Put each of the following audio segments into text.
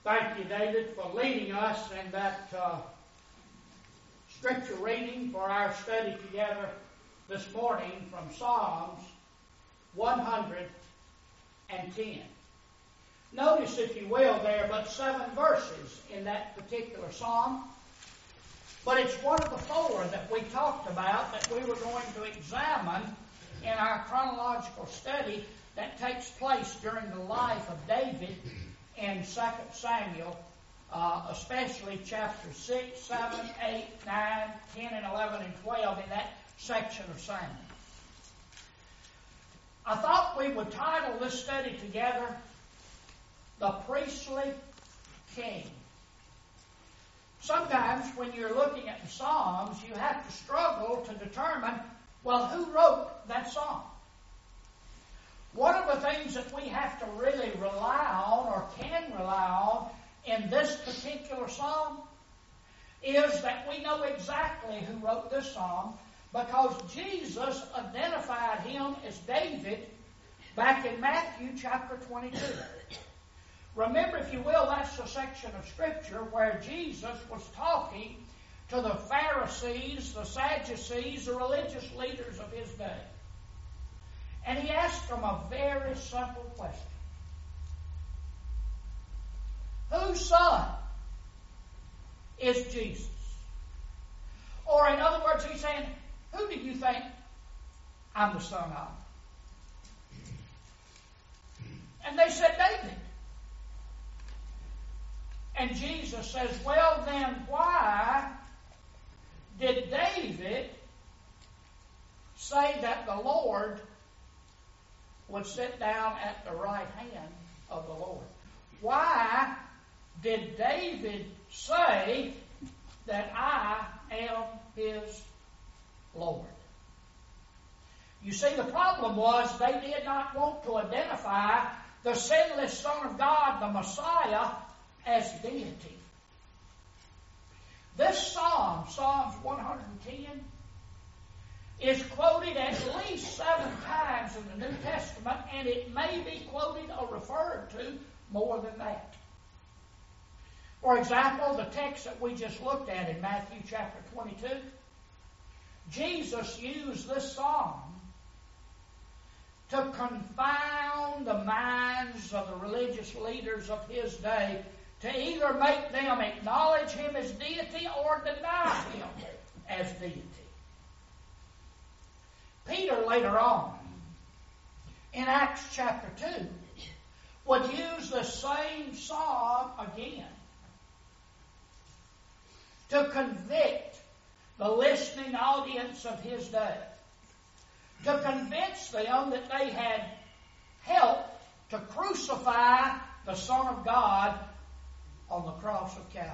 Thank you, David, for leading us in that scripture reading for our study together this morning from Psalms 110. Notice, if you will, there are but 7 verses in that particular psalm, but it's one of the 4 that we talked about that we were going to examine in our chronological study that takes place during the life of David in 2 Samuel, especially chapters 6, 7, 8, 9, 10, and 11, and 12 in that section of Samuel. I thought we would title this study together, The Priestly King. Sometimes when you're looking at the Psalms, you have to struggle to determine, well, who wrote that psalm? One of the things that we have to really rely on, or can rely on, in this particular psalm is that we know exactly who wrote this psalm, because Jesus identified him as David back in Matthew chapter 22. Remember, if you will, that's the section of Scripture where Jesus was talking to the Pharisees, the Sadducees, the religious leaders of his day. And he asked them a very simple question. Whose son is Jesus? Or in other words, he's saying, who do you think I'm the son of? And they said, David. And Jesus says, well then, why did David say that the Lord would sit down at the right hand of the Lord? Why did David say that I am his Lord? You see, the problem was they did not want to identify the sinless Son of God, the Messiah, as deity. This psalm, Psalms 110, is quoted at least 7 times in the New Testament, and it may be quoted or referred to more than that. For example, the text that we just looked at in Matthew chapter 22, Jesus used this psalm to confound the minds of the religious leaders of his day, to either make them acknowledge him as deity or deny him as deity. Peter later on, in Acts chapter 2, would use the same psalm again to convict the listening audience of his day, to convince them that they had helped to crucify the Son of God on the cross of Calvary.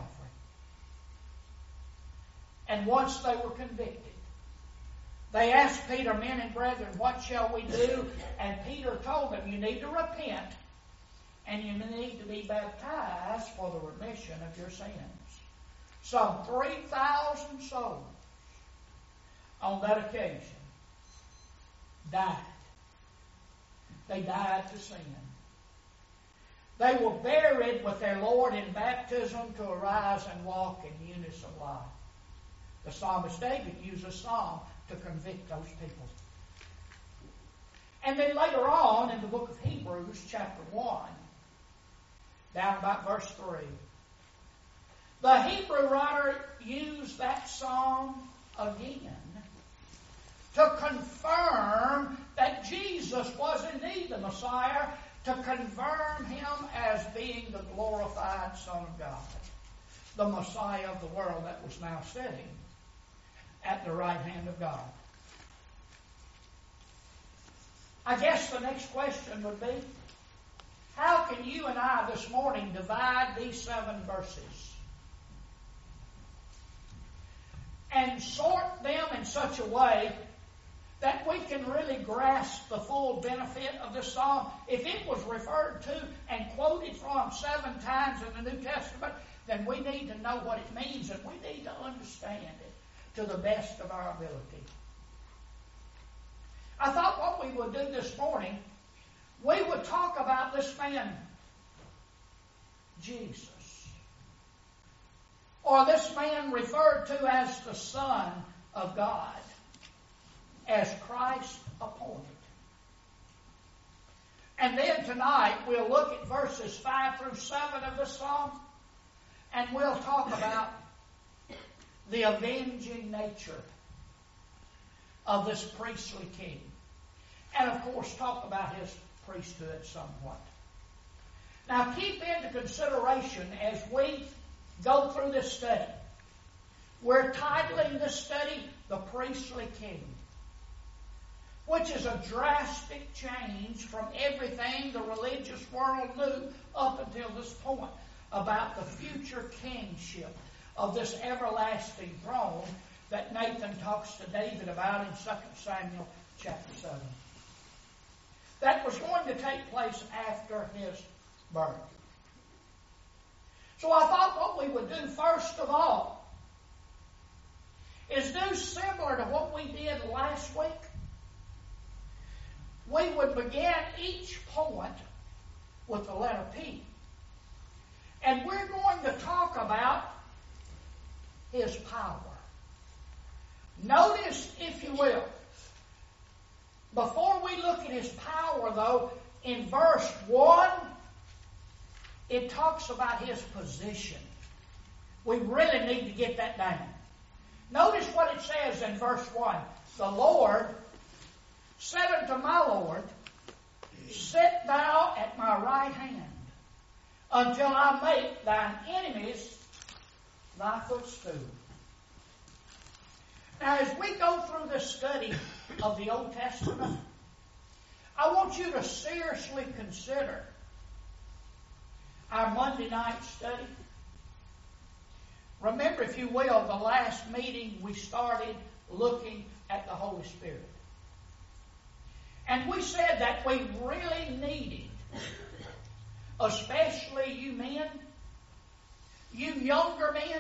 And once they were convicted, they asked Peter, men and brethren, what shall we do? And Peter told them, you need to repent and you need to be baptized for the remission of your sins. Some 3,000 souls on that occasion died. They died to sin. They were buried with their Lord in baptism to arise and walk in newness of life. The psalmist David used a psalm to convict those people. And then later on in the book of Hebrews, chapter 1, down about verse 3, the Hebrew writer used that psalm again to confirm that Jesus was indeed the Messiah, to confirm him as being the glorified Son of God, the Messiah of the world that was now sitting at the right hand of God. I guess the next question would be, how can you and I this morning divide these 7 verses and sort them in such a way that we can really grasp the full benefit of this psalm? If it was referred to and quoted from 7 times in the New Testament, then we need to know what it means, and we need to understand it to the best of our ability. I thought what we would do this morning, we would talk about this man, Jesus. or this man referred to as the Son of God, as Christ appointed. And then tonight we'll look at verses 5 through 7 of this psalm, and we'll talk about the avenging nature of this priestly king. And of course talk about his priesthood somewhat. Now keep into consideration as we go through this study. We're titling this study, The Priestly King, which is a drastic change from everything the religious world knew up until this point about the future kingship of this everlasting throne that Nathan talks to David about in 2 Samuel chapter 7. That was going to take place after his birth. So I thought what we would do first of all is do similar to what we did last week. We would begin each point with the letter P. And we're going to talk about his power. Notice, if you will, before we look at his power, though, in verse 1, it talks about his position. We really need to get that down. Notice what it says in verse 1. The Lord said unto my Lord, Sit thou at my right hand, until I make thine enemies thy footstool. Now, as we go through this study of the Old Testament, I want you to seriously consider our Monday night study. Remember, if you will, the last meeting we started looking at the Holy Spirit. And we said that we really needed, especially you men, you younger men.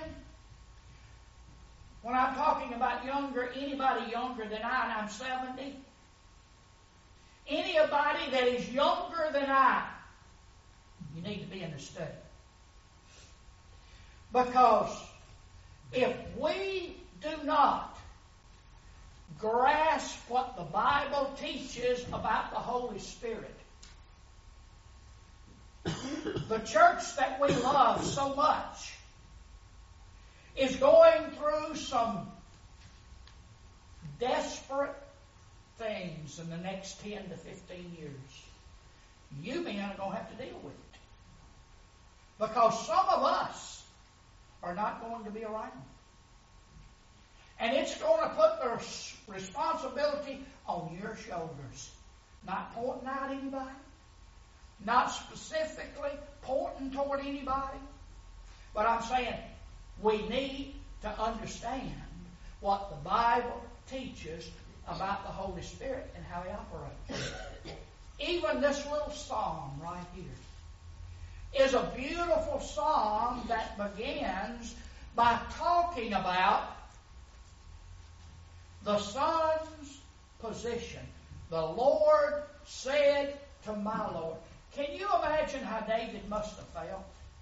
When I'm talking about younger, anybody younger than I, and I'm 70, anybody that is younger than I, you need to be in the study. Because if we do not grasp what the Bible teaches about the Holy Spirit, the church that we love so much is going through some desperate things in the next 10 to 15 years. You men are going to have to deal with it. Because some of us are not going to be around. And it's going to put the responsibility on your shoulders. Not pointing out anybody. Not specifically pointing toward anybody. But I'm saying we need to understand what the Bible teaches about the Holy Spirit and how He operates. Even this little psalm right here is a beautiful psalm that begins by talking about the Son's position. The Lord said to my Lord. Can you imagine how David must have felt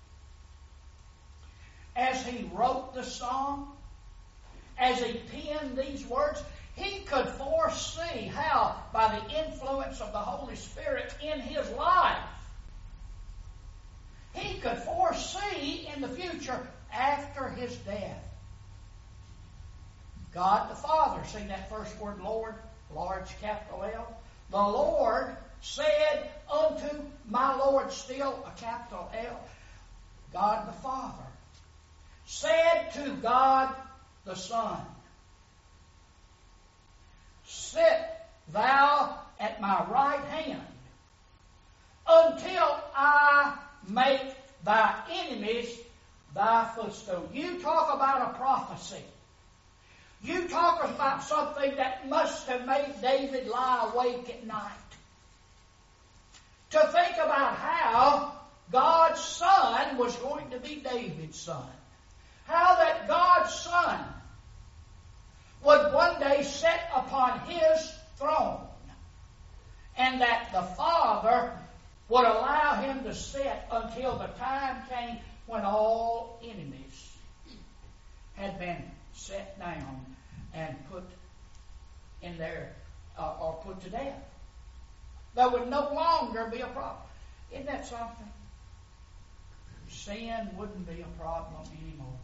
as he wrote the psalm, as he penned these words? He could foresee how, by the influence of the Holy Spirit in his life, he could foresee in the future after his death. God the Father, see that first word, Lord, large capital L? The Lord said unto my Lord, still a capital L. God the Father said to God the Son, Sit thou at my right hand until I make thy enemies thy footstool. You talk about a prophecy. You talk about something that must have made David lie awake at night. To think about how God's Son was going to be David's son. How that God's Son would one day sit upon His throne. And that the Father would allow Him to sit until the time came when all enemies had been set down and put in there or put to death. There would no longer be a problem. Isn't that something? Sin wouldn't be a problem anymore.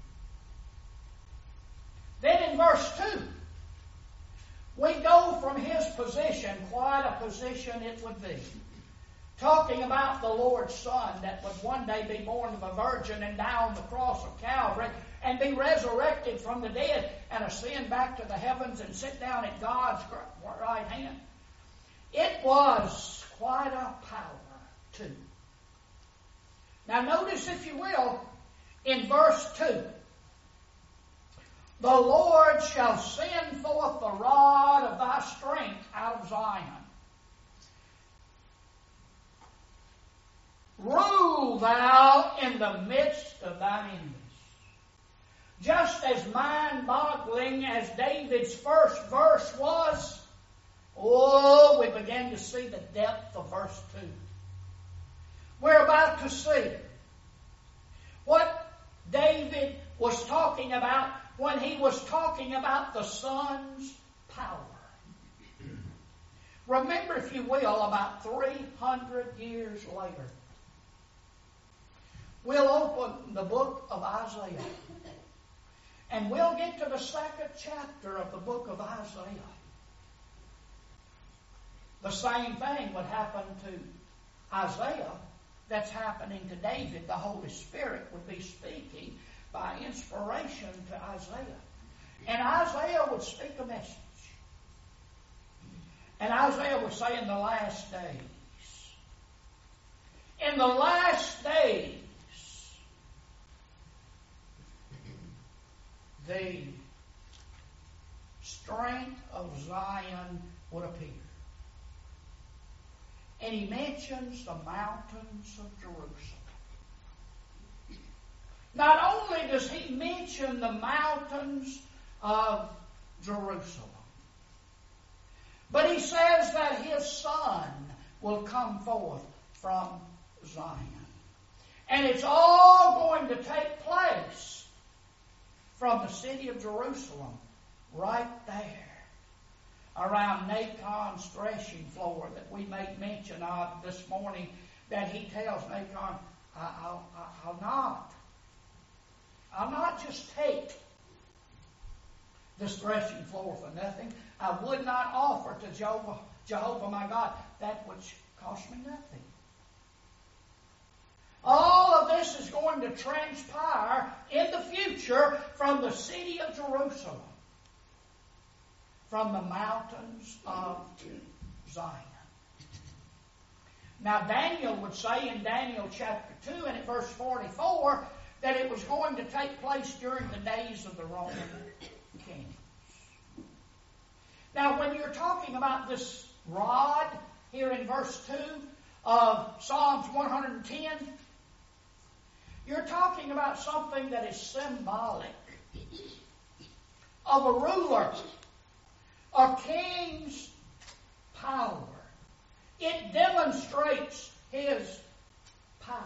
Then in verse 2, we go from his position, quite a position it would be, talking about the Lord's Son that would one day be born of a virgin and die on the cross of Calvary and be resurrected from the dead and ascend back to the heavens and sit down at God's right hand. It was quite a power, too. Now notice, if you will, in verse 2, the Lord shall send forth the rod of thy strength out of Zion. Rule thou in the midst of thine enemies. Just as mind-boggling as David's first verse was, we begin to see the depth of verse 2. We're about to see what David was talking about when he was talking about the Son's power. Remember, if you will, about 300 years later, we'll open the book of Isaiah. And we'll get to the second chapter of the book of Isaiah. The same thing would happen to Isaiah that's happening to David. The Holy Spirit would be speaking by inspiration to Isaiah. And Isaiah would speak a message. And Isaiah would say, in the last days. In the last days, the strength of Zion would appear. And he mentions the mountains of Jerusalem. Not only does he mention the mountains of Jerusalem, but he says that his Son will come forth from Zion. And it's all going to take place from the city of Jerusalem, right there, around Nachon's threshing floor that we make mention of this morning, that he tells Nachon, I'll not just take this threshing floor for nothing. I would not offer to Jehovah my God that which cost me nothing. All of this is going to transpire in the future from the city of Jerusalem, from the mountains of Zion. Now Daniel would say in Daniel chapter 2 and at verse 44 that it was going to take place during the days of the Roman kings. Now when you're talking about this rod here in verse 2 of Psalms 110, you're talking about something that is symbolic of a ruler, a king's power. It demonstrates his power.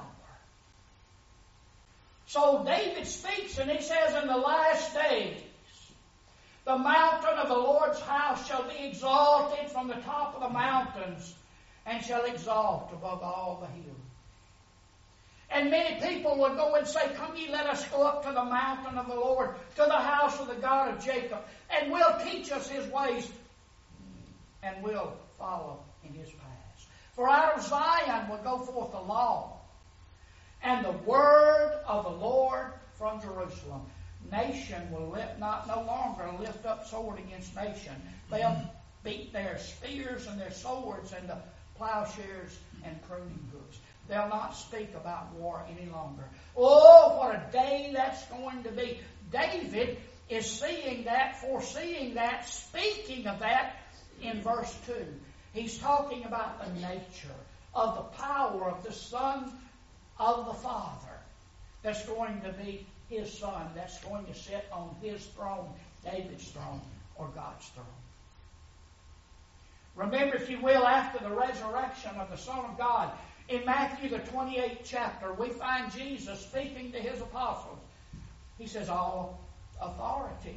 So David speaks and he says, in the last days, the mountain of the Lord's house shall be exalted from the top of the mountains and shall exalt above all the hills. And many people would go and say, come ye, let us go up to the mountain of the Lord, to the house of the God of Jacob, and will teach us his ways, and will follow in his paths. For out of Zion will go forth the law, and the word of the Lord from Jerusalem. Nation will no longer lift up sword against nation. They'll beat their spears and their swords and the plowshares and pruning hooks. They'll not speak about war any longer. Oh, what a day that's going to be. David is seeing that, foreseeing that, speaking of that in verse 2. He's talking about the nature of the power of the Son of the Father that's going to be his Son, that's going to sit on his throne, David's throne, or God's throne. Remember, if you will, after the resurrection of the Son of God, in Matthew the 28th chapter, we find Jesus speaking to his apostles. He says, all authority.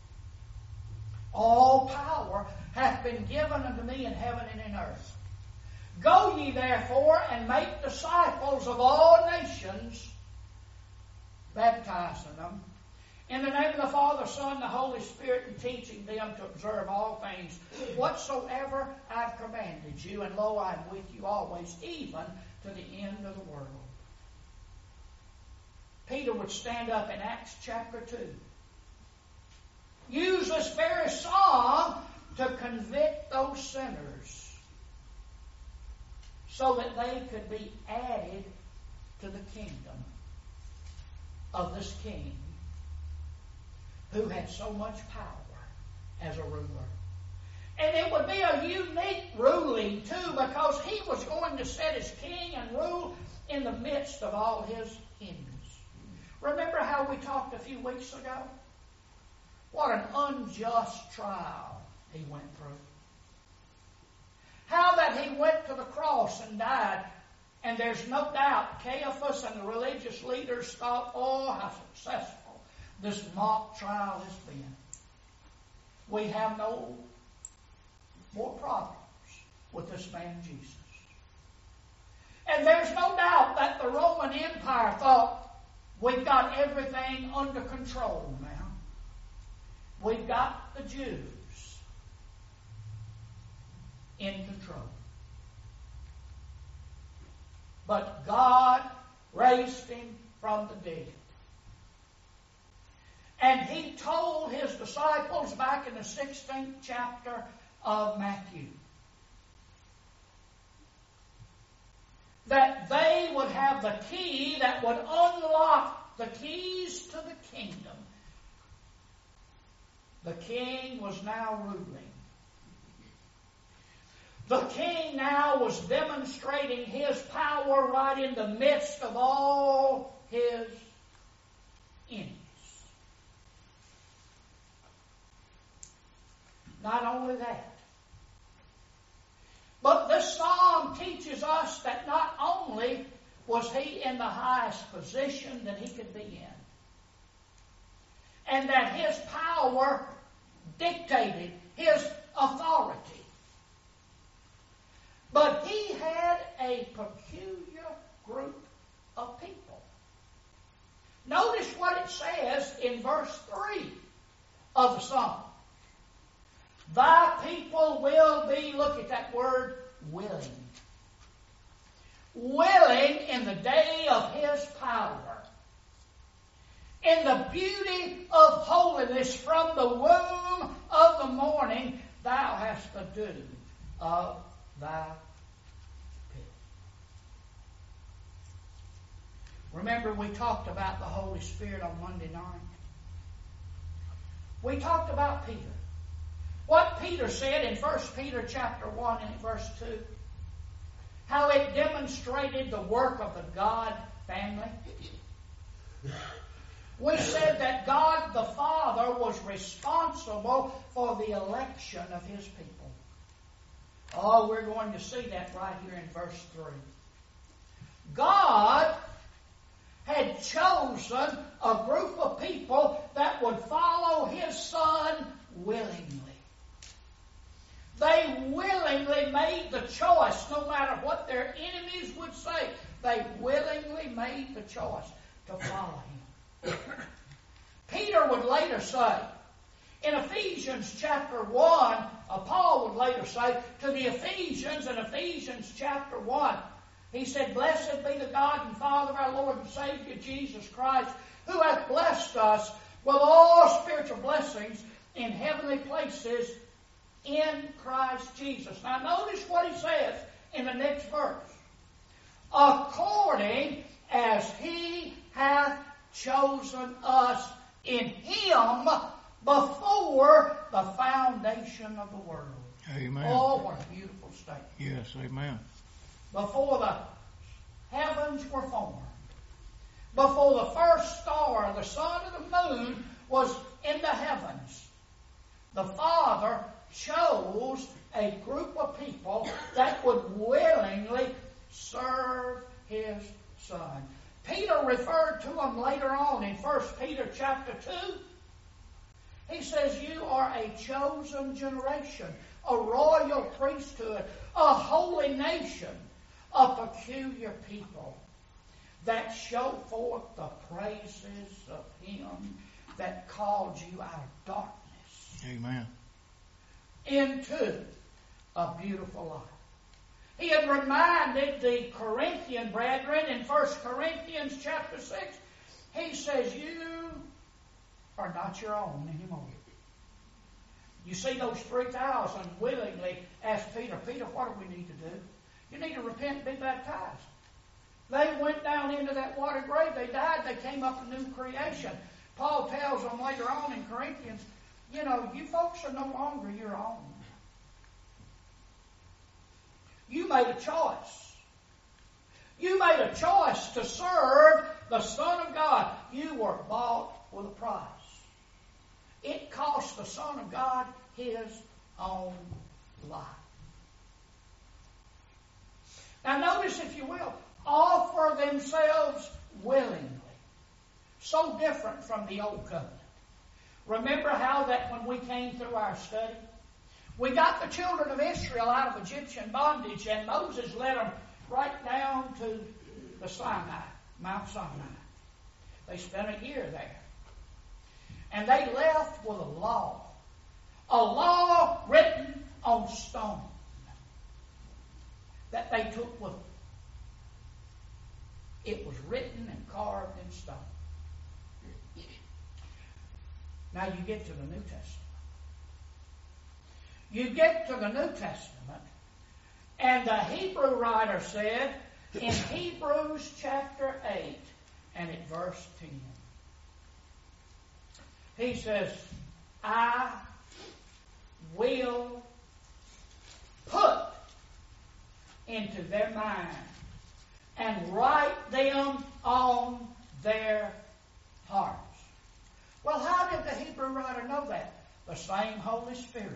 All power hath been given unto me in heaven and in earth. Go ye therefore and make disciples of all nations, baptizing them in the name of the Father, Son, and the Holy Spirit, and teaching them to observe all things whatsoever I have commanded you. And lo, I am with you always, even to the end of the world. Peter would stand up in Acts chapter 2. Use this very song to convict those sinners so that they could be added to the kingdom of this king who had so much power as a ruler. And it would be a unique ruling too, because he was going to set as king and rule in the midst of all his enemies. Remember how we talked a few weeks ago? What an unjust trial he went through. How that he went to the cross and died. And there's no doubt Caiaphas and the religious leaders thought, oh, how successful this mock trial has been. We have no more problems with this man Jesus. And there's no doubt that the Roman Empire thought, we've got everything under control now. We've got the Jews in control. But God raised him from the dead. And he told his disciples back in the 16th chapter of Matthew that they would have the key that would unlock the keys to the kingdom. The king was now ruling. The king now was demonstrating his power right in the midst of all his enemies. Not only that, but this psalm teaches us that not only was he in the highest position that he could be in, and that his power dictated his authority, but he had a peculiar group of people. Notice what it says in verse 3 of the psalm. Thy people will be, look at that word, willing. Willing in the day of his power. In the beauty of holiness from the womb of the morning, thou hast the dew of thy people. Remember, we talked about the Holy Spirit on Monday night. We talked about Peter. What Peter said in 1 Peter chapter 1 and verse 2. How it demonstrated the work of the God family. We said that God the Father was responsible for the election of his people. Oh, we're going to see that right here in verse 3. God had chosen a group of people that would follow his Son willingly. They willingly made the choice, no matter what their enemies would say. They willingly made the choice to follow him. Peter would later say, in Ephesians chapter 1, Paul would later say to the Ephesians in Ephesians chapter 1, he said, Blessed be the God and Father of our Lord and Savior Jesus Christ, who hath blessed us with all spiritual blessings in heavenly places in Christ Jesus. Now notice what he says in the next verse. According as he hath chosen us in him before the foundation of the world. Amen. Oh, what a beautiful statement. Yes, amen. Before the heavens were formed, before the first star, the sun and the moon was in the heavens, the Father chose a group of people that would willingly serve his Son. Peter referred to them later on in 1 Peter chapter 2 He says, you are a chosen generation, a royal priesthood, a holy nation, a peculiar people that show forth the praises of Him that called you out of darkness. Amen. Into a beautiful light. He had reminded the Corinthian brethren in 1 Corinthians chapter 6, he says, you are not your own anymore. You see, those 3,000 willingly asked Peter, Peter, what do we need to do? You need to repent and be baptized. They went down into that water grave. They died. They came up a new creation. Paul tells them later on in Corinthians, you know, you folks are no longer your own. You made a choice. You made a choice to serve the Son of God. You were bought with a price. It cost the Son of God His own life. Now notice, if you will, offer themselves willingly. So different from the old covenant. Remember how that when we came through our study, we got the children of Israel out of Egyptian bondage, and Moses led them right down to the Sinai, Mount Sinai. They spent a year there. And they left with a law written on stone that they took with them. It was written and carved in stone. Now you get to the New Testament. You get to the New Testament, and the Hebrew writer said in Hebrews chapter 8 and at verse 10, he says, I will put into their mind and write them on their hearts. Well, how did the Hebrew writer know that? The same Holy Spirit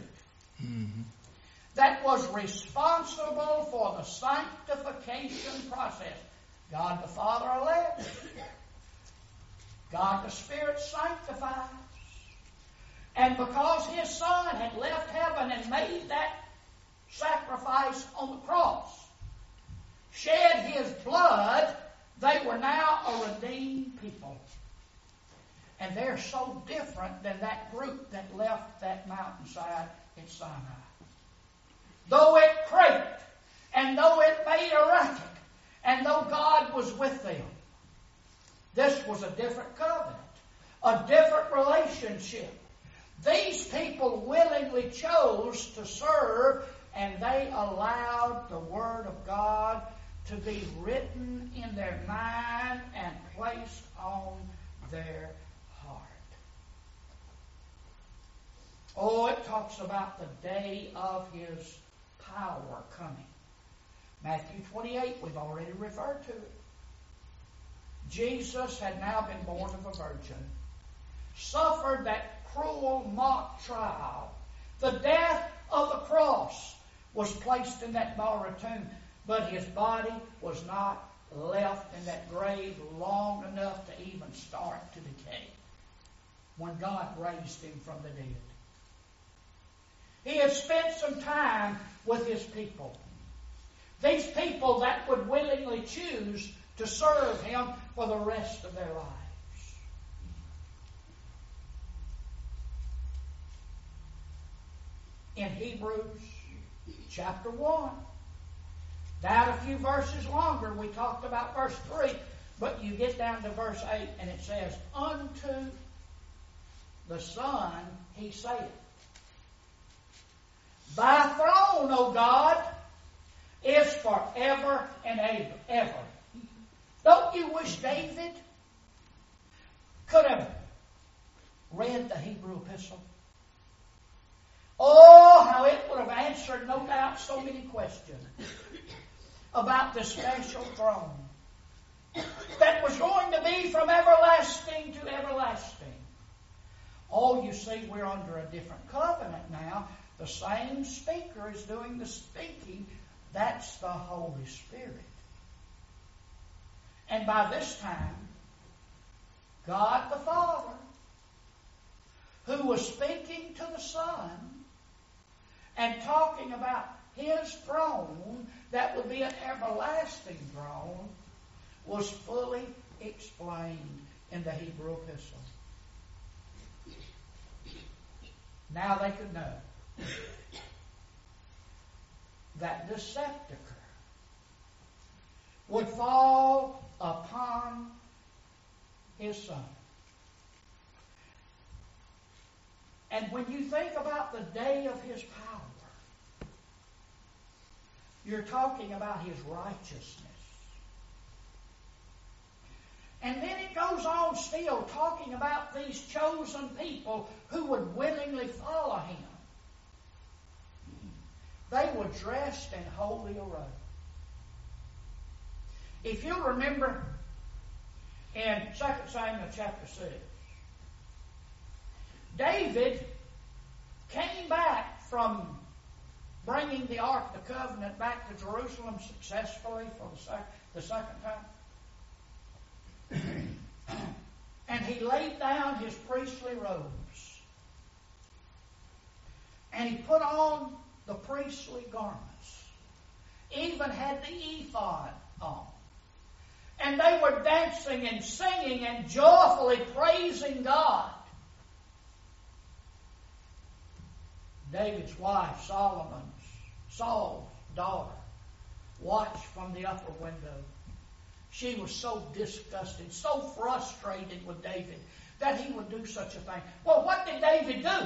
that was responsible for the sanctification process. God the Father led. God the Spirit sanctifies. And because His Son had left heaven and made that sacrifice on the cross, shed His blood, they were now a redeemed people. And they're so different than that group that left that mountainside in Sinai. Though it creaked, and though it made a racket, and though God was with them, this was a different covenant, a different relationship. These people willingly chose to serve, and they allowed the Word of God to be written in their mind and placed on their heart. Oh, it talks about the day of His power coming. Matthew 28, we've already referred to it. Jesus had now been born of a virgin, suffered that cruel mock trial. The death of the cross was placed in that borrowed tomb, but His body was not left in that grave long enough to even start to decay when God raised Him from the dead. He had spent some time with His people. These people that would willingly choose to serve Him for the rest of their lives. In Hebrews chapter 1, down a few verses longer, we talked about verse 3, but you get down to verse 8 and it says, unto the Son He saith, Thy throne, O God, is forever and ever. Don't you wish David could have read the Hebrew epistle? Oh, how it would have answered, no doubt, so many questions about the special throne that was going to be from everlasting to everlasting. Oh, you see, we're under a different covenant now. The same speaker is doing the speaking. That's the Holy Spirit. And by this time, God the Father, who was speaking to the Son and talking about His throne that would be an everlasting throne, was fully explained in the Hebrew epistle. Now they could know that this scepter would fall upon His Son. And when you think about the day of His power, you're talking about His righteousness. And then it goes on still talking about these chosen people who would willingly follow Him. They were dressed in holy array. If you remember in 2 Samuel chapter 6, David came back from bringing the Ark of the Covenant back to Jerusalem successfully for the second time. And he laid down his priestly robes. And he put on the priestly garments. Even had the ephod on. And they were dancing and singing and joyfully praising God. David's wife, Saul's daughter, watched from the upper window. She was so disgusted, so frustrated with David that he would do such a thing. Well, what did David do?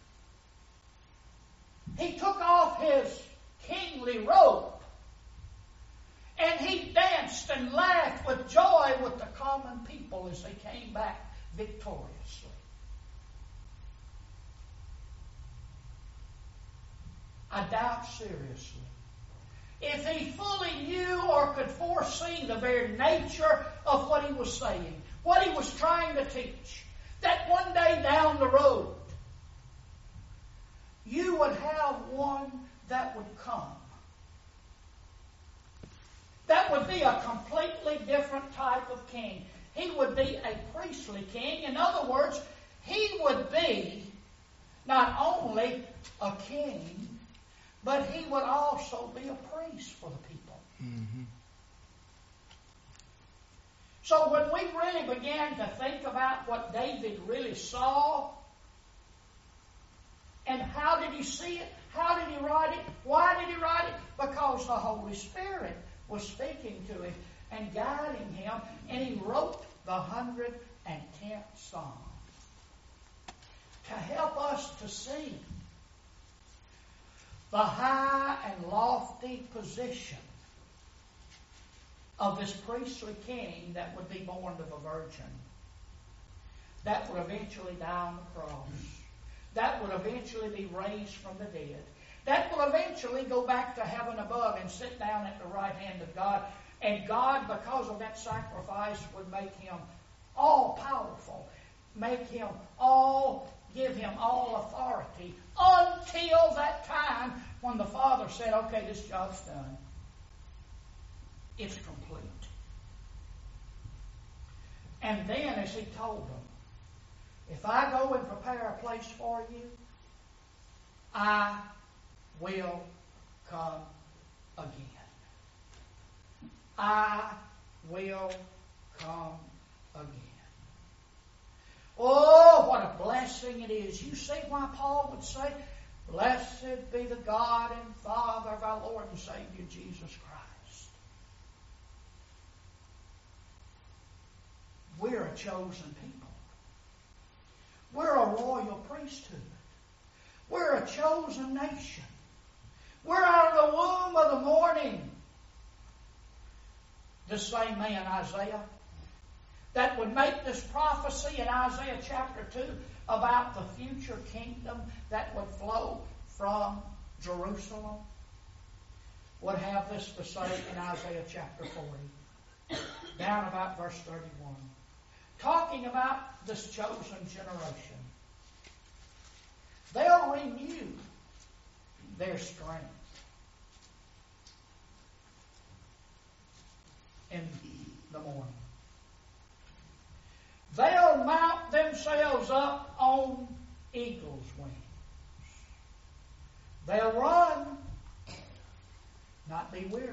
He took off his kingly robe and he danced and laughed with joy with the common people as they came back victoriously. I doubt seriously if he fully knew or could foresee the very nature of what he was saying, what he was trying to teach, that one day down the road you would have one that would come. That would be a completely different type of king. He would be a priestly king. In other words, he would be not only a king, but he would also be a priest for the people. Mm-hmm. So when we really began to think about what David really saw, and how did he see it? How did he write it? Why did he write it? Because the Holy Spirit was speaking to him and guiding him, and he wrote the 110th Psalm to help us to see the high and lofty position of this priestly king that would be born of a virgin, that would eventually die on the cross, that would eventually be raised from the dead, that will eventually go back to heaven above and sit down at the right hand of God. And God, because of that sacrifice, would make him all powerful, give him all authority until that time when the Father said, okay, this job's done. It's complete. And then, as he told them, if I go and prepare a place for you, I will come again. I will come again. Oh, what a blessing it is. You see why Paul would say, blessed be the God and Father of our Lord and Savior Jesus Christ. We're a chosen people. We're a royal priesthood. We're a chosen nation. We're out of the womb of the morning. The same man, Isaiah, that would make this prophecy in Isaiah chapter 2 about the future kingdom that would flow from Jerusalem, would have this to say in Isaiah chapter 40, down about verse 31, talking about this chosen generation. They'll renew their strength in the morning. They'll mount themselves up on eagle's wings. They'll run, not be weary.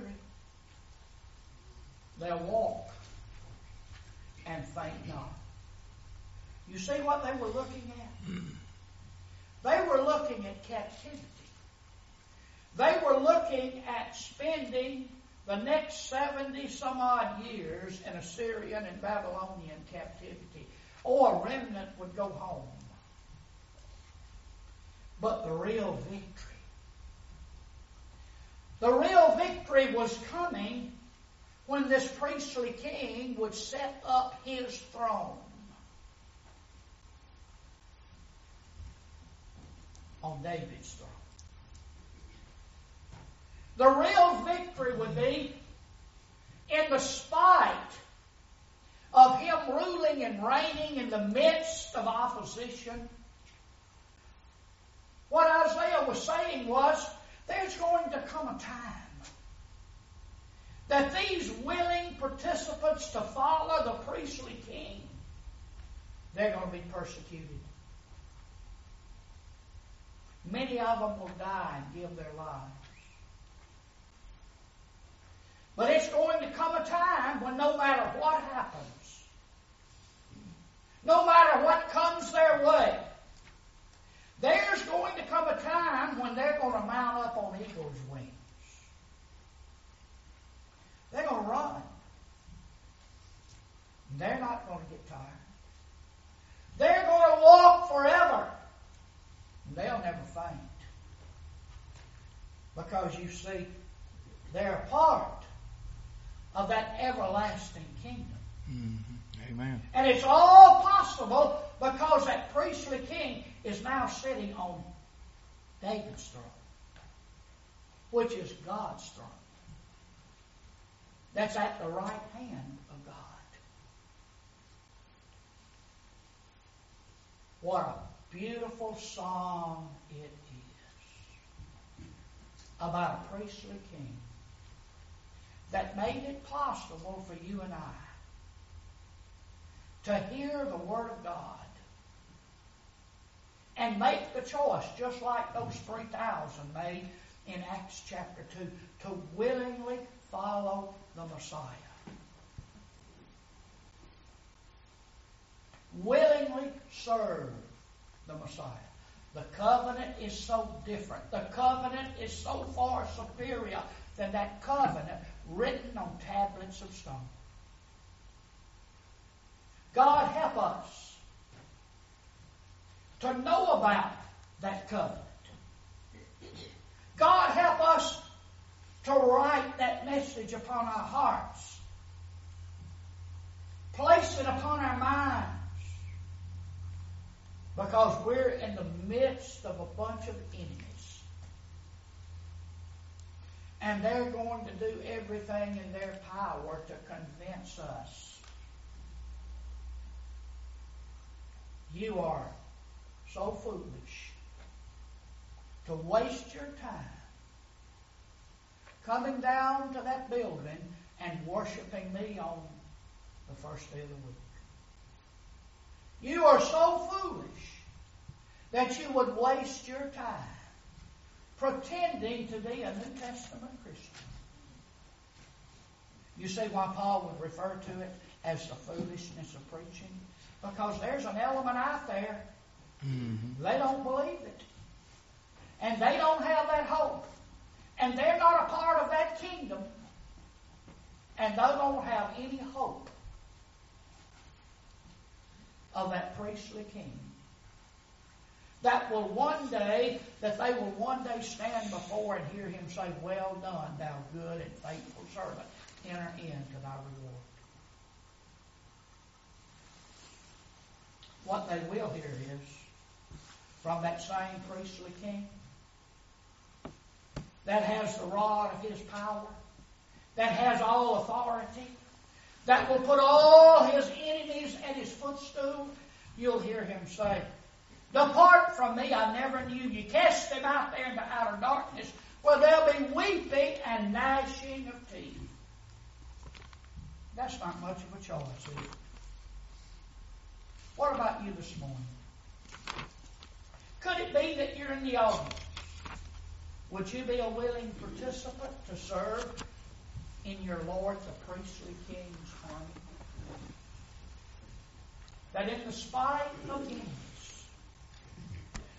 They'll walk and faint not. You see what they were looking at? They were looking at captivity. They were looking at spending the next 70 some odd years in Assyrian and Babylonian captivity. Or a remnant would go home. But the real victory was coming when this priestly king would set up his throne on David's throne. The real victory would be in the spite of him ruling and reigning in the midst of opposition. What Isaiah was saying was, there's going to come a time that these willing participants to follow the priestly king, they're going to be persecuted. Many of them will die and give their lives. But it's going to come a time when no matter what happens, no matter what comes their way, there's going to come a time when they're going to mount up on eagle's wings. They're going to run. They're not going to get tired. They're going to walk forever. They'll never faint. Because you see, they're a part of that everlasting kingdom. Mm-hmm. Amen. And it's all possible because that priestly king is now sitting on David's throne, which is God's throne. That's at the right hand of God. What a beautiful song it is about a priestly king that made it possible for you and I to hear the Word of God and make the choice, just like those 3,000 made in Acts chapter 2, to willingly follow the Messiah. Willingly serve the Messiah. The covenant is so different. The covenant is so far superior than that covenant written on tablets of stone. God help us to know about that covenant. God help us to write that message upon our hearts. Place it upon our minds. Because we're in the midst of a bunch of enemies. And they're going to do everything in their power to convince us. You are so foolish to waste your time coming down to that building and worshiping me on the first day of the week. You are so foolish that you would waste your time pretending to be a New Testament Christian. You see why Paul would refer to it as the foolishness of preaching? Because there's an element out there, they don't believe it. And they don't have that hope. And they're not a part of that kingdom. And they don't have any hope of that priestly king. That they will one day stand before and hear him say, "Well done, thou good and faithful servant. Enter into thy reward." What they will hear is, from that same priestly king that has the rod of his power, that has all authority, that will put all his enemies at his footstool, you'll hear him say, "Depart from me, I never knew you. Cast them out there into outer darkness, where there'll be weeping and gnashing of teeth." That's not much of a choice, is it? What about you this morning? it be that you're in the audience? Would you be a willing participant to serve in your Lord the priestly King's army? That in the spite of him,